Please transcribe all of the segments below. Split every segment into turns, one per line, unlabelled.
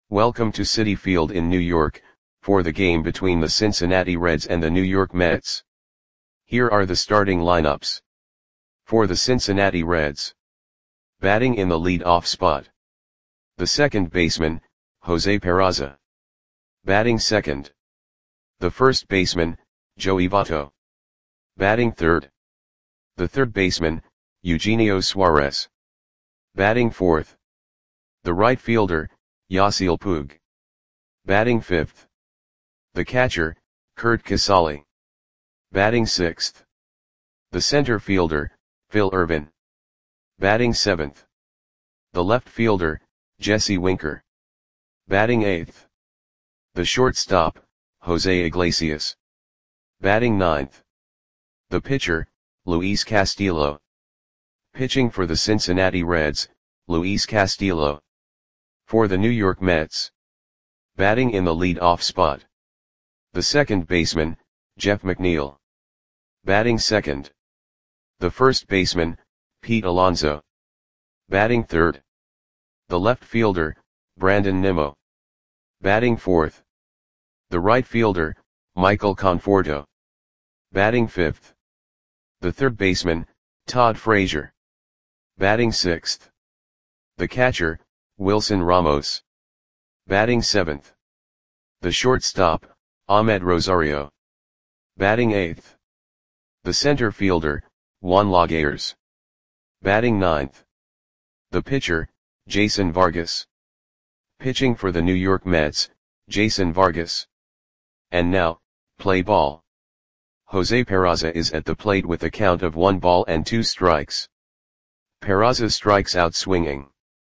Welcome to Citi Field in New York, for the game between the Cincinnati Reds and the New York Mets. Here are the starting lineups. For the Cincinnati Reds. Batting in the lead-off spot. The second baseman, Jose Peraza. Batting second. The first baseman, Joey Votto. Batting third. The third baseman, Eugenio Suarez. Batting fourth. The right fielder, Yasiel Puig. Batting fifth. The catcher, Curt Casali. Batting sixth. The center fielder, Phil Ervin. Batting seventh. The left fielder, Jesse Winker. Batting eighth. The shortstop, Jose Iglesias. Batting ninth. The pitcher, Luis Castillo. Pitching for the Cincinnati Reds, Luis Castillo. For the New York Mets. Batting in the lead-off spot. The second baseman, Jeff McNeil. Batting second. The first baseman, Pete Alonso. Batting third. The left fielder, Brandon Nimmo. Batting fourth. The right fielder, Michael Conforto. Batting fifth. The third baseman, Todd Frazier. Batting sixth. The catcher, Wilson Ramos. Batting seventh. The shortstop, Ahmed Rosario. Batting eighth. The center fielder, Juan Laguerre. Batting ninth. The pitcher, Jason Vargas. Pitching for the New York Mets, Jason Vargas. And now, play ball. Jose Peraza is at the plate with a count of 1 ball and 2 strikes. Peraza strikes out swinging.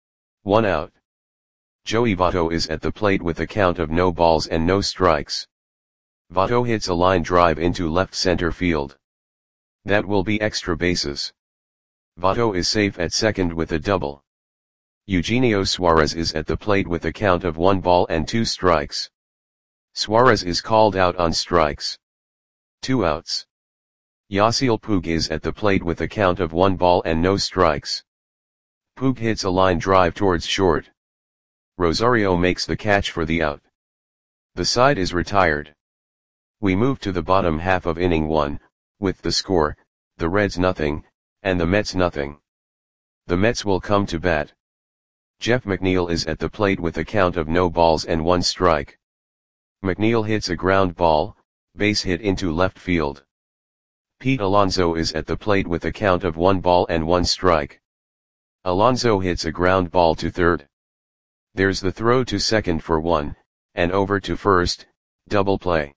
1 out. Joey Votto is at the plate with a count of no balls and no strikes. Votto hits a line drive into left center field. That will be extra bases. Votto is safe at second with a double. Eugenio Suarez is at the plate with a count of 1 ball and 2 strikes. Suarez is called out on strikes. 2 outs. Yasiel Puig is at the plate with a count of 1 ball and no strikes. Puig hits a line drive towards short. Rosario makes the catch for the out. The side is retired. We move to the bottom half of inning 1, with the score, the Reds nothing, and the Mets nothing. The Mets will come to bat. Jeff McNeil is at the plate with a count of no balls and 1 strike. McNeil hits a ground ball, base hit into left field. Pete Alonso is at the plate with a count of 1 ball and 1 strike. Alonso hits a ground ball to third. There's the throw to second for 1, and over to first, double play.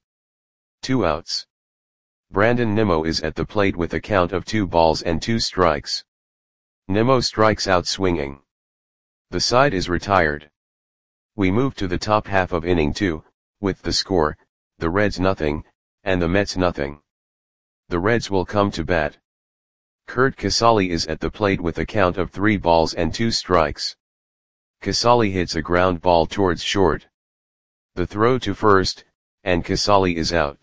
2 outs. Brandon Nimmo is at the plate with a count of 2 balls and 2 strikes. Nimmo strikes out swinging. The side is retired. We move to the top half of inning 2, with the score, the Reds nothing, and the Mets nothing. The Reds will come to bat. Curt Casali is at the plate with a count of 3 balls and 2 strikes. Casali hits a ground ball towards short. The throw to first, and Casali is out.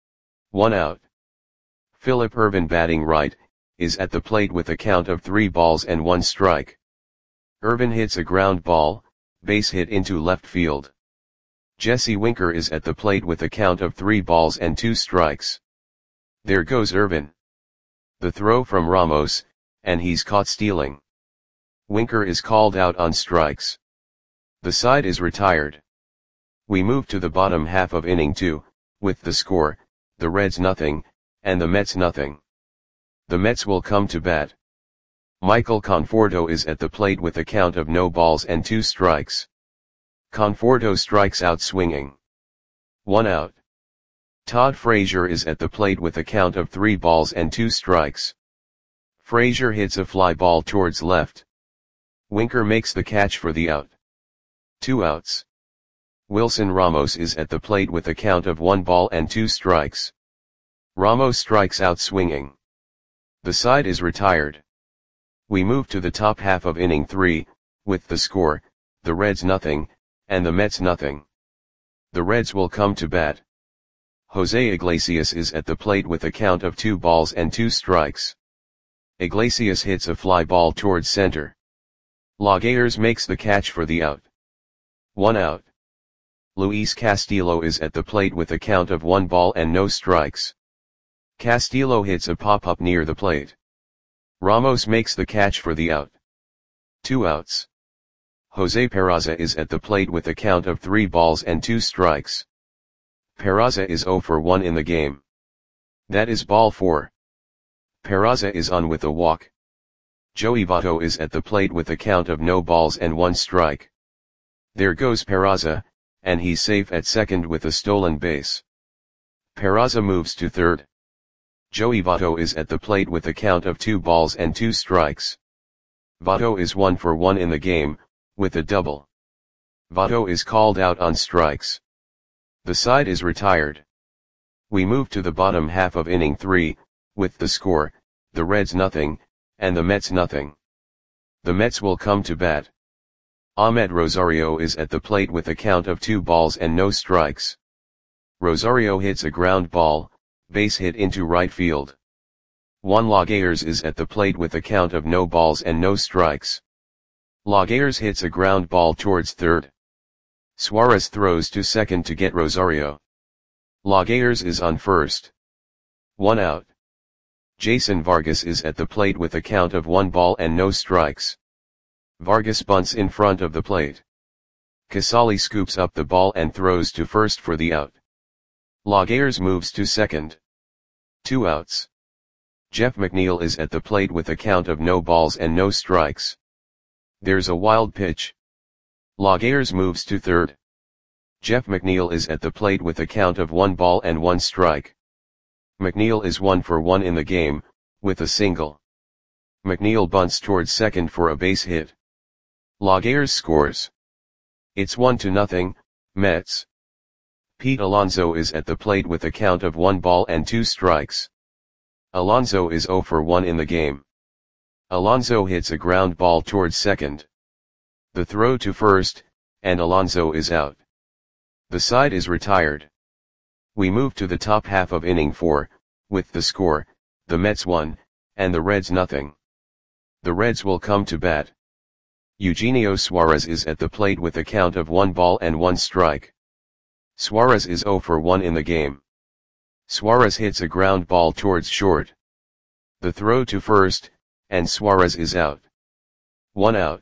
1 out. Philip Ervin batting right, is at the plate with a count of 3 balls and 1 strike. Ervin hits a ground ball, base hit into left field. Jesse Winker is at the plate with a count of 3 balls and 2 strikes. There goes Ervin. The throw from Ramos, and he's caught stealing. Winker is called out on strikes. The side is retired. We move to the bottom half of inning 2, with the score, the Reds nothing, and the Mets nothing. The Mets will come to bat. Michael Conforto is at the plate with a count of no balls and 2 strikes. Conforto strikes out swinging. 1 out. Todd Frazier is at the plate with a count of 3 balls and 2 strikes. Frazier hits a fly ball towards left. Winker makes the catch for the out. 2 outs. Wilson Ramos is at the plate with a count of 1 ball and 2 strikes. Ramos strikes out swinging. The side is retired. We move to the top half of inning 3, with the score, the Reds nothing, and the Mets nothing. The Reds will come to bat. Jose Iglesias is at the plate with a count of 2 balls and 2 strikes. Iglesias hits a fly ball towards center. Laguerre makes the catch for the out. 1 out. Luis Castillo is at the plate with a count of 1 ball and no strikes. Castillo hits a pop-up near the plate. Ramos makes the catch for the out. 2 outs. Jose Peraza is at the plate with a count of 3 balls and 2 strikes. Peraza is 0 for 1 in the game. That is ball 4. Peraza is on with a walk. Joey Votto is at the plate with a count of no balls and 1 strike. There goes Peraza, and he's safe at second with a stolen base. Peraza moves to third. Joey Votto is at the plate with a count of 2 balls and 2 strikes. Votto is 1 for 1 in the game, with a double. Votto is called out on strikes. The side is retired. We move to the bottom half of inning 3, with the score, the Reds nothing, and the Mets nothing. The Mets will come to bat. Ahmed Rosario is at the plate with a count of 2 balls and no strikes. Rosario hits a ground ball, base hit into right field. Juan Laguerre is at the plate with a count of no balls and no strikes. Laguerre hits a ground ball towards third. Suarez throws to second to get Rosario. Laguerre is on first. 1 out. Jason Vargas is at the plate with a count of 1 ball and no strikes. Vargas bunts in front of the plate. Casali scoops up the ball and throws to first for the out. Laguerre moves to second. 2 outs. Jeff McNeil is at the plate with a count of no balls and no strikes. There's a wild pitch. Laguerre moves to third. Jeff McNeil is at the plate with a count of 1 ball and 1 strike. McNeil is 1 for 1 in the game, with a single. McNeil bunts towards second for a base hit. Laguerre scores. It's 1-0, Mets. Pete Alonso is at the plate with a count of 1 ball and 2 strikes. Alonso is 0 for 1 in the game. Alonso hits a ground ball towards second. The throw to first, and Alonso is out. The side is retired. We move to the top half of inning 4, with the score, the Mets 1, and the Reds nothing. The Reds will come to bat. Eugenio Suarez is at the plate with a count of 1 ball and 1 strike. Suarez is 0 for 1 in the game. Suarez hits a ground ball towards short. The throw to first, and Suarez is out. 1 out.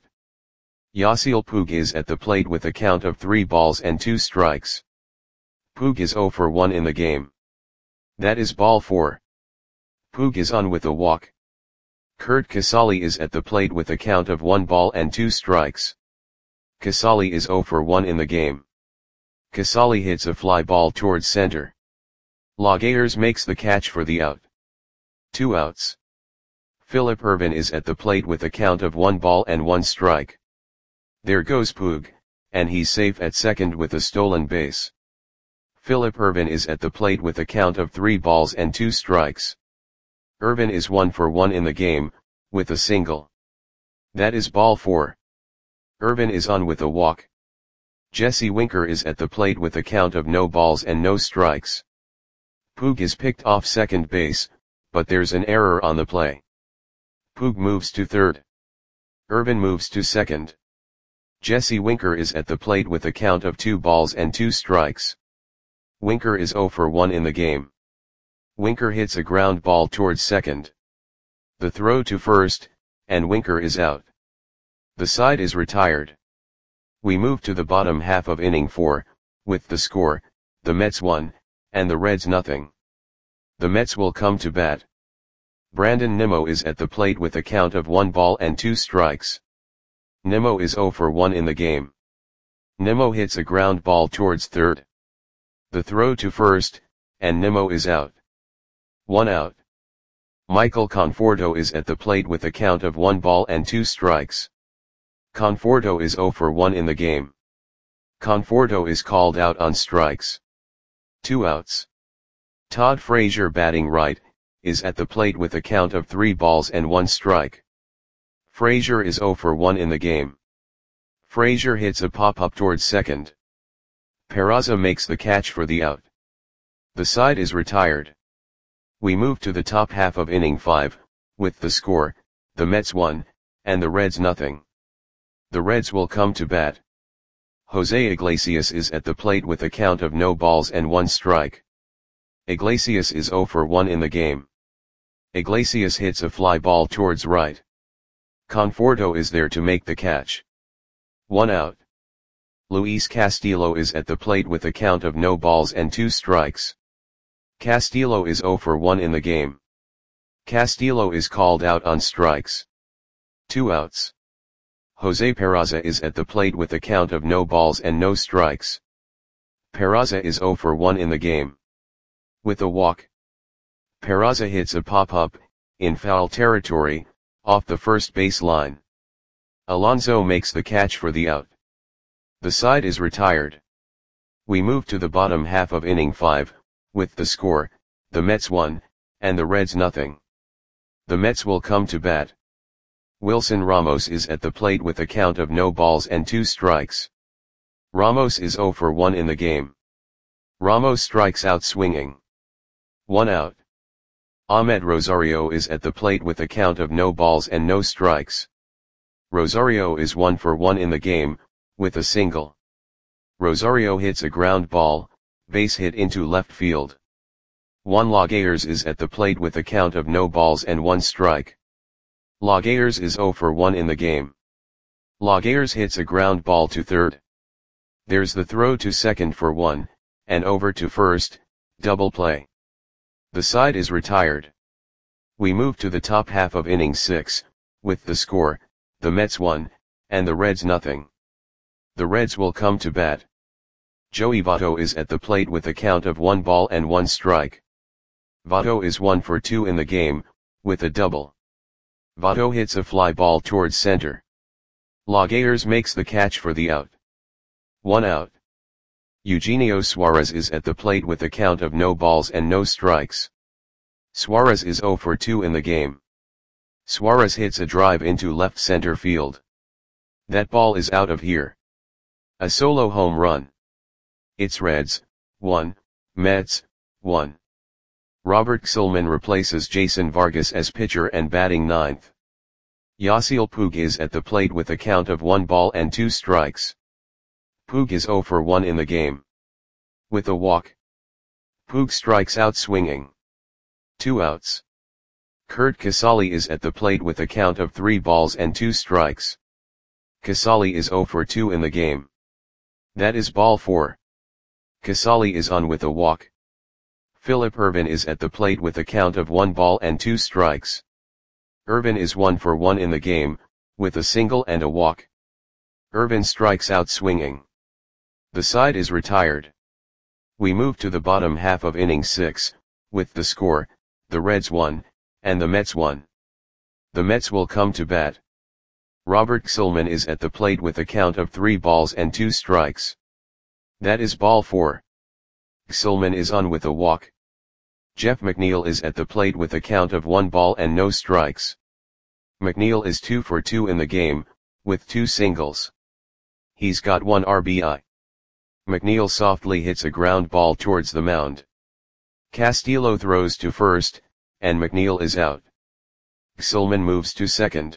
Yasiel Puig is at the plate with a count of 3 balls and 2 strikes. Puig is 0 for 1 in the game. That is ball 4. Puig is on with a walk. Curt Casali is at the plate with a count of 1 ball and 2 strikes. Casali is 0 for 1 in the game. Casali hits a fly ball towards center. Laguerre makes the catch for the out. 2 outs. Phillip Ervin is at the plate with a count of 1 ball and 1 strike. There goes Puig, and he's safe at second with a stolen base. Phillip Ervin is at the plate with a count of 3 balls and 2 strikes. Ervin is 1 for 1 in the game, with a single. That is ball 4. Ervin is on with a walk. Jesse Winker is at the plate with a count of no balls and no strikes. Puig is picked off second base, but there's an error on the play. Puig moves to third. Ervin moves to second. Jesse Winker is at the plate with a count of 2 balls and 2 strikes. Winker is 0 for 1 in the game. Winker hits a ground ball towards second. The throw to first, and Winker is out. The side is retired. We move to the bottom half of inning 4, with the score, the Mets 1, and the Reds nothing. The Mets will come to bat. Brandon Nimmo is at the plate with a count of 1 ball and 2 strikes. Nimmo is 0 for 1 in the game. Nimmo hits a ground ball towards third. The throw to first, and Nimmo is out. 1 out. Michael Conforto is at the plate with a count of 1 ball and 2 strikes. Conforto is 0 for 1 in the game. Conforto is called out on strikes. 2 outs. Todd Frazier, batting right, is at the plate with a count of 3 balls and 1 strike. Frazier is 0 for 1 in the game. Frazier hits a pop-up towards second. Peraza makes the catch for the out. The side is retired. We move to the top half of inning 5, with the score, the Mets 1, and the Reds nothing. The Reds will come to bat. Jose Iglesias is at the plate with a count of no balls and 1 strike. Iglesias is 0 for 1 in the game. Iglesias hits a fly ball towards right. Conforto is there to make the catch. 1 out. Luis Castillo is at the plate with a count of no balls and 2 strikes. Castillo is 0 for 1 in the game. Castillo is called out on strikes. 2 outs. Jose Peraza is at the plate with a count of no balls and no strikes. Peraza is 0 for 1 in the game. With a walk, Peraza hits a pop-up, in foul territory, off the first base line. Alonso makes the catch for the out. The side is retired. We move to the bottom half of inning 5, with the score, the Mets 1, and the Reds nothing. The Mets will come to bat. Wilson Ramos is at the plate with a count of no balls and 2 strikes. Ramos is 0 for 1 in the game. Ramos strikes out swinging. 1 out. Ahmed Rosario is at the plate with a count of no balls and no strikes. Rosario is 1 for 1 in the game, with a single. Rosario hits a ground ball, base hit into left field. Juan Laguerre is at the plate with a count of no balls and 1 strike. Laguerre is 0 for 1 in the game. Laguerre hits a ground ball to third. There's the throw to second for 1, and over to first, double play. The side is retired. We move to the top half of inning 6, with the score, the Mets 1, and the Reds nothing. The Reds will come to bat. Joey Votto is at the plate with a count of 1 ball and 1 strike. Votto is 1 for 2 in the game, with a double. Votto hits a fly ball towards center. Laguerre makes the catch for the out. 1 out. Eugenio Suarez is at the plate with a count of no balls and no strikes. Suarez is 0 for 2 in the game. Suarez hits a drive into left center field. That ball is out of here. A solo home run. It's Reds, 1, Mets, 1. Robert Gsellman replaces Jason Vargas as pitcher and batting 9th. Yasiel Puig is at the plate with a count of 1 ball and 2 strikes. Puig is 0 for 1 in the game. With a walk, Puig strikes out swinging. 2 outs. Curt Casali is at the plate with a count of 3 balls and 2 strikes. Casali is 0 for 2 in the game. That is ball 4. Casali is on with a walk. Phillip Ervin is at the plate with a count of 1 ball and 2 strikes. Ervin is 1 for 1 in the game, with a single and a walk. Ervin strikes out swinging. The side is retired. We move to the bottom half of inning 6, with the score, the Reds 1, and the Mets 1. The Mets will come to bat. Robert Gsellman is at the plate with a count of 3 balls and 2 strikes. That is ball 4. Gsellman is on with a walk. Jeff McNeil is at the plate with a count of 1 ball and no strikes. McNeil is 2 for 2 in the game, with 2 singles. He's got 1 RBI. McNeil softly hits a ground ball towards the mound. Castillo throws to first, and McNeil is out. Gsellman moves to second.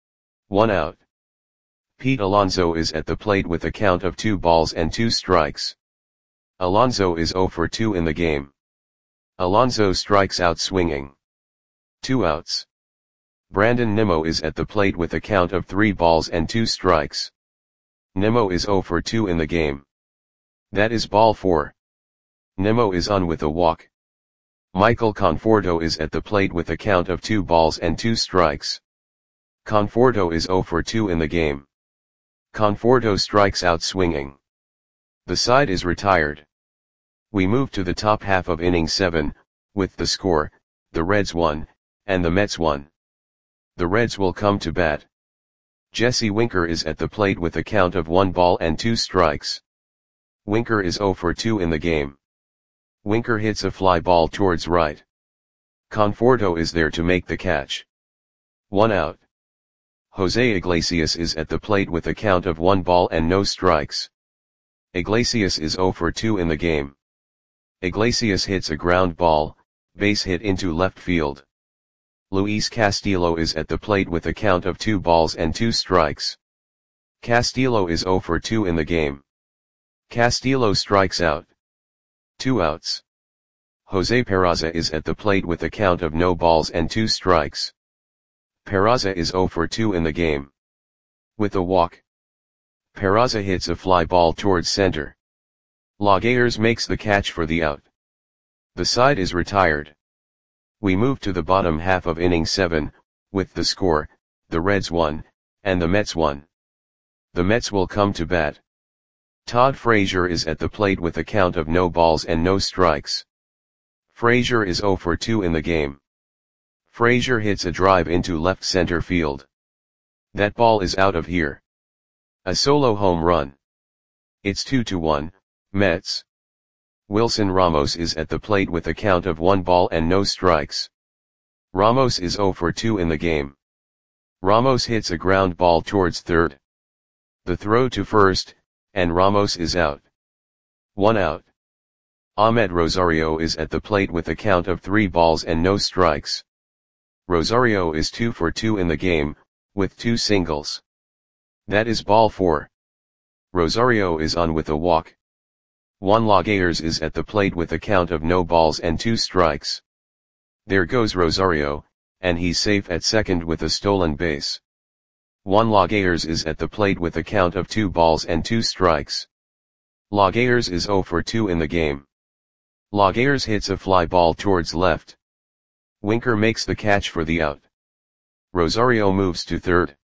1 out. Pete Alonso is at the plate with a count of 2 balls and 2 strikes. Alonso is 0 for 2 in the game. Alonso strikes out swinging. 2 outs. Brandon Nimmo is at the plate with a count of 3 balls and 2 strikes. Nimmo is 0 for 2 in the game. That is ball 4. Nimmo is on with a walk. Michael Conforto is at the plate with a count of 2 balls and 2 strikes. Conforto is 0 for 2 in the game. Conforto strikes out swinging. The side is retired. We move to the top half of inning 7, with the score, the Reds 1, and the Mets 1. The Reds will come to bat. Jesse Winker is at the plate with a count of 1 ball and 2 strikes. Winker is 0 for 2 in the game. Winker hits a fly ball towards right. Conforto is there to make the catch. 1 out. Jose Iglesias is at the plate with a count of 1 ball and no strikes. Iglesias is 0 for 2 in the game. Iglesias hits a ground ball, base hit into left field. Luis Castillo is at the plate with a count of 2 balls and 2 strikes. Castillo is 0 for 2 in the game. Castillo strikes out. 2 outs. Jose Peraza is at the plate with a count of no balls and 2 strikes. Peraza is 0 for 2 in the game. With a walk, Peraza hits a fly ball towards center. Laguerre makes the catch for the out. The side is retired. We move to the bottom half of inning 7, with the score, the Reds 1, and the Mets 1. The Mets will come to bat. Todd Frazier is at the plate with a count of no balls and no strikes. Frazier is 0 for 2 in the game. Frazier hits a drive into left center field. That ball is out of here. A solo home run. It's 2-1, Mets. Wilson Ramos is at the plate with a count of 1 ball and no strikes. Ramos is 0 for 2 in the game. Ramos hits a ground ball towards third. The throw to first, and Ramos is out. 1 out. Ahmed Rosario is at the plate with a count of 3 balls and no strikes. Rosario is 2 for 2 in the game, with 2 singles. That is ball 4. Rosario is on with a walk. Juan Laguerre is at the plate with a count of no balls and 2 strikes. There goes Rosario, and he's safe at second with a stolen base. Juan Laguerre is at the plate with a count of 2 balls and 2 strikes. Laguerre is 0 for 2 in the game. Laguerre hits a fly ball towards left. Winker makes the catch for the out. Rosario moves to third.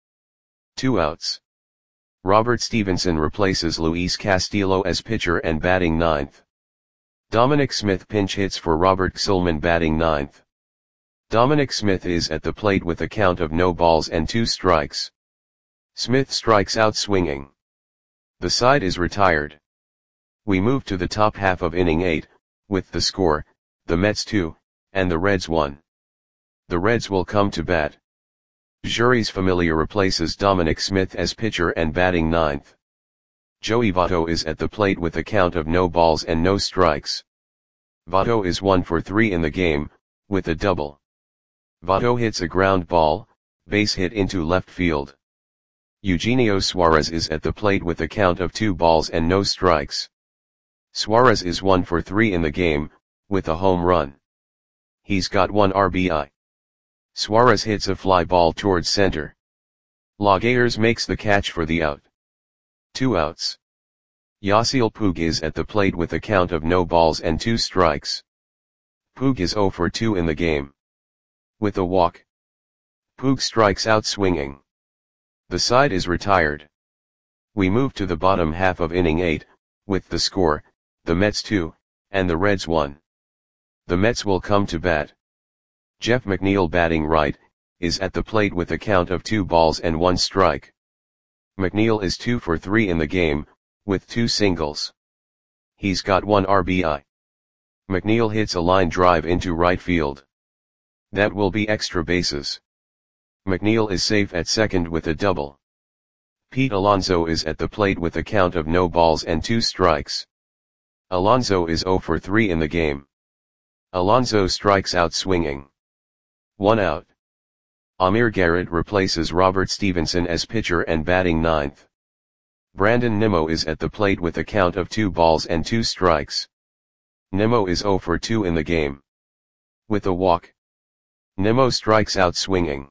2 outs. Robert Stevenson replaces Luis Castillo as pitcher and batting 9th. Dominic Smith pinch hits for Robert Gsellman batting 9th. Dominic Smith is at the plate with a count of no balls and 2 strikes. Smith strikes out swinging. The side is retired. We move to the top half of inning 8, with the score, the Mets 2, and the Reds 1. The Reds will come to bat. Jeurys Familia replaces Dominic Smith as pitcher and batting 9th. Joey Votto is at the plate with a count of no balls and no strikes. Votto is 1 for 3 in the game, with a double. Votto hits a ground ball, base hit into left field. Eugenio Suarez is at the plate with a count of 2 balls and no strikes. Suarez is 1 for 3 in the game, with a home run. He's got 1 RBI. Suarez hits a fly ball towards center. Laguerre makes the catch for the out. 2 outs. Yasiel Puig is at the plate with a count of no balls and 2 strikes. Puig is 0 for 2 in the game. With a walk, Puig strikes out swinging. The side is retired. We move to the bottom half of inning 8, with the score, the Mets 2, and the Reds 1. The Mets will come to bat. Jeff McNeil batting right, is at the plate with a count of 2 balls and 1 strike. McNeil is 2 for 3 in the game, with 2 singles. He's got 1 RBI. McNeil hits a line drive into right field. That will be extra bases. McNeil is safe at second with a double. Pete Alonso is at the plate with a count of no balls and 2 strikes. Alonso is 0 for 3 in the game. Alonso strikes out swinging. 1 out. Amir Garrett replaces Robert Stevenson as pitcher and batting 9th. Brandon Nimmo is at the plate with a count of 2 balls and 2 strikes. Nimmo is 0 for 2 in the game. With a walk, Nimmo strikes out swinging.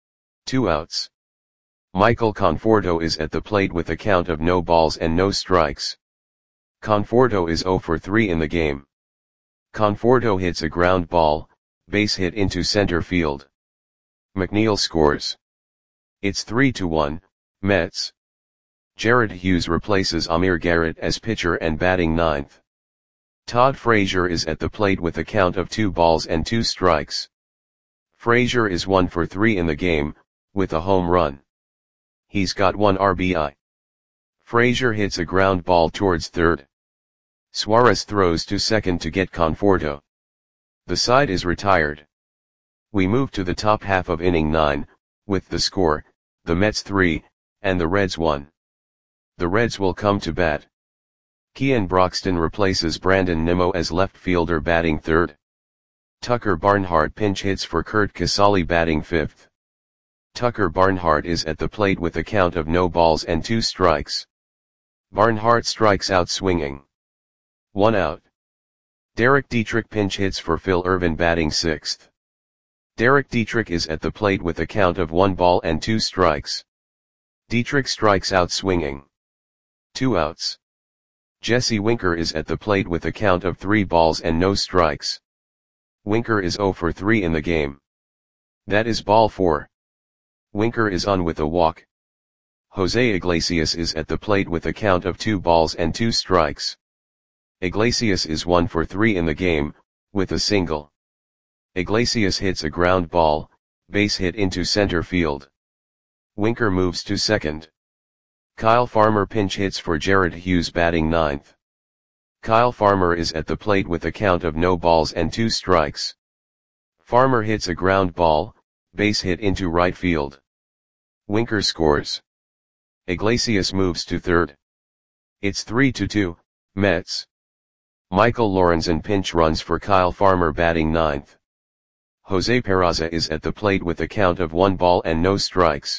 2 outs. Michael Conforto is at the plate with a count of no balls and no strikes. Conforto is 0 for 3 in the game. Conforto hits a ground ball, base hit into center field. McNeil scores. It's 3-1, Mets. Jared Hughes replaces Amir Garrett as pitcher and batting 9th. Todd Frazier is at the plate with a count of 2 balls and 2 strikes. Frazier is 1 for 3 in the game, with a home run. He's got 1 RBI. Frazier hits a ground ball towards third. Suarez throws to second to get Conforto. The side is retired. We move to the top half of inning 9, with the score, the Mets 3, and the Reds 1. The Reds will come to bat. Kean Broxton replaces Brandon Nimmo as left fielder batting 3rd. Tucker Barnhart pinch hits for Curt Casali batting 5th. Tucker Barnhart is at the plate with a count of no balls and 2 strikes. Barnhart strikes out swinging. 1 out. Derek Dietrich pinch hits for Phil Ervin batting 6th. Derek Dietrich is at the plate with a count of 1 ball and 2 strikes. Dietrich strikes out swinging. 2 outs. Jesse Winker is at the plate with a count of 3 balls and no strikes. Winker is 0 for 3 in the game. That is ball 4. Winker is on with a walk. Jose Iglesias is at the plate with a count of 2 balls and 2 strikes. Iglesias is 1 for 3 in the game, with a single. Iglesias hits a ground ball, base hit into center field. Winker moves to second. Kyle Farmer pinch hits for Jared Hughes batting 9th. Kyle Farmer is at the plate with a count of no balls and 2 strikes. Farmer hits a ground ball, base hit into right field. Winker scores. Iglesias moves to third. It's 3-2, Mets. Michael Lorenzen pinch runs for Kyle Farmer batting 9th. Jose Peraza is at the plate with a count of 1 ball and no strikes.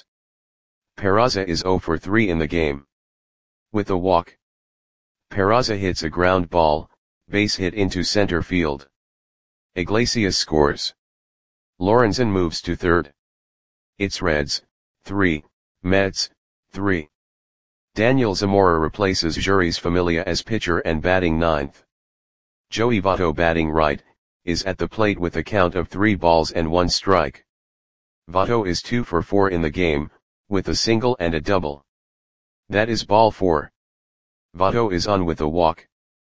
Peraza is 0 for 3 in the game. With a walk. Peraza hits a ground ball, base hit into center field. Iglesias scores. Lorenzen moves to third. It's Reds, 3, Mets, 3. Daniel Zamora replaces Jeurys Familia as pitcher and batting 9th. Joey Votto batting right, is at the plate with a count of 3 balls and 1 strike. Votto is 2 for 4 in the game, with a single and a double. That is ball 4. Votto is on with a walk.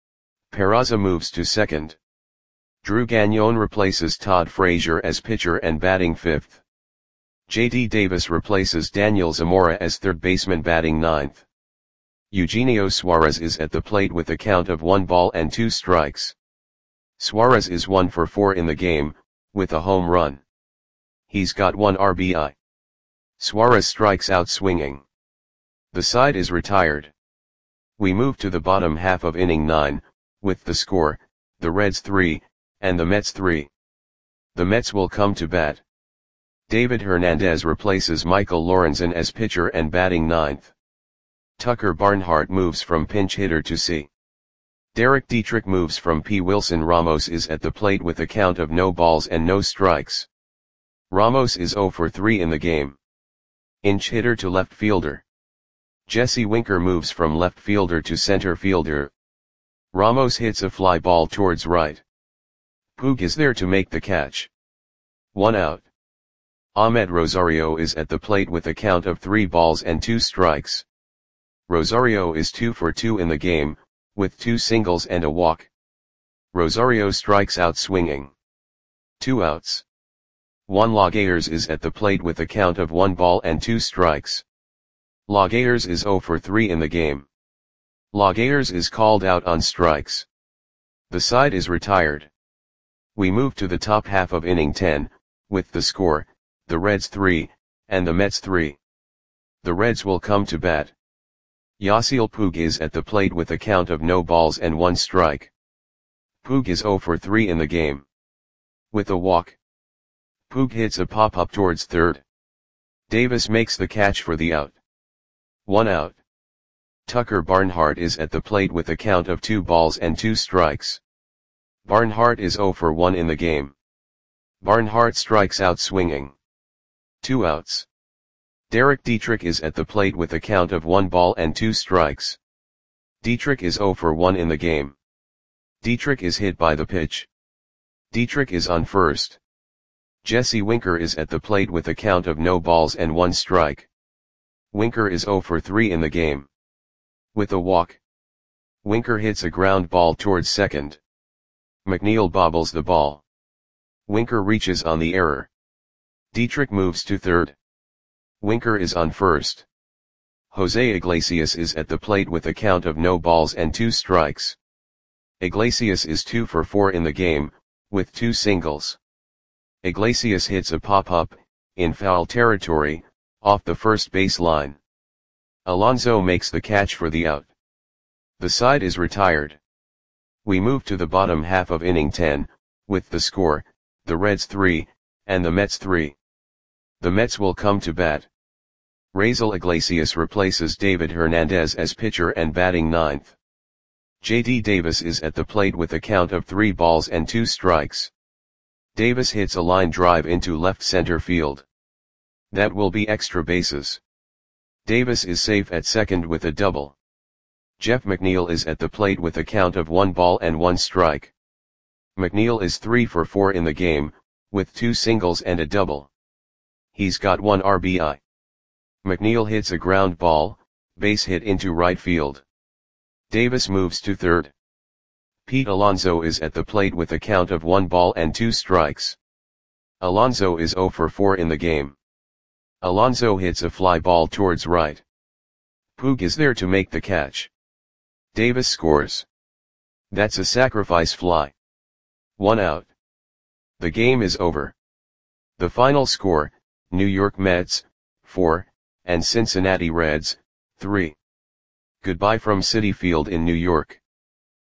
Peraza moves to second. Drew Gagnon replaces Todd Frazier as pitcher and batting 5th. J.D. Davis replaces Daniel Zamora as third baseman batting 9th. Eugenio Suarez is at the plate with a count of 1 ball and 2 strikes. Suarez is 1 for 4 in the game, with a home run. He's got 1 RBI. Suarez strikes out swinging. The side is retired. We move to the bottom half of inning 9, with the score, the Reds 3, and the Mets 3. The Mets will come to bat. David Hernandez replaces Michael Lorenzen as pitcher and batting 9th. Tucker Barnhart moves from pinch hitter to C. Derek Dietrich moves from P. Wilson Ramos is at the plate with a count of no balls and no strikes. Ramos is 0 for 3 in the game. Inch hitter to left fielder. Jesse Winker moves from left fielder to center fielder. Ramos hits a fly ball towards right. Puig is there to make the catch. 1 out. Ahmed Rosario is at the plate with a count of 3 balls and 2 strikes. Rosario is 2 for 2 in the game, with 2 singles and a walk. Rosario strikes out swinging. 2 outs. Juan Lagares is at the plate with a count of 1 ball and 2 strikes. Lagares is 0 for 3 in the game. Lagares is called out on strikes. The side is retired. We move to the top half of inning 10, with the score, the Reds 3, and the Mets 3. The Reds will come to bat. Yasiel Puig is at the plate with a count of no balls and 1 strike. Puig is 0 for 3 in the game. With a walk. Puig hits a pop-up towards third. Davis makes the catch for the out. 1 out. Tucker Barnhart is at the plate with a count of 2 balls and 2 strikes. Barnhart is 0 for 1 in the game. Barnhart strikes out swinging. 2 outs. Derek Dietrich is at the plate with a count of 1 ball and 2 strikes. Dietrich is 0 for 1 in the game. Dietrich is hit by the pitch. Dietrich is on first. Jesse Winker is at the plate with a count of no balls and 1 strike. Winker is 0 for 3 in the game. With a walk. Winker hits a ground ball towards second. McNeil bobbles the ball. Winker reaches on the error. Dietrich moves to third. Winker is on first. Jose Iglesias is at the plate with a count of no balls and 2 strikes. Iglesias is 2 for 4 in the game, with 2 singles. Iglesias hits a pop-up, in foul territory, off the first base line. Alonso makes the catch for the out. The side is retired. We move to the bottom half of inning 10, with the score, the Reds 3, and the Mets 3. The Mets will come to bat. Raisel Iglesias replaces David Hernandez as pitcher and batting ninth. J.D. Davis is at the plate with a count of 3 balls and 2 strikes. Davis hits a line drive into left center field. That will be extra bases. Davis is safe at second with a double. Jeff McNeil is at the plate with a count of 1 ball and 1 strike. McNeil is 3 for 4 in the game, with 2 singles and a double. He's got 1 RBI. McNeil hits a ground ball, base hit into right field. Davis moves to third. Pete Alonso is at the plate with a count of 1 ball and 2 strikes. Alonso is 0 for 4 in the game. Alonso hits a fly ball towards right. Puig is there to make the catch. Davis scores. That's a sacrifice fly. 1 out. The game is over. The final score, New York Mets, 4, and Cincinnati Reds, 3. Goodbye from Citi Field in New York.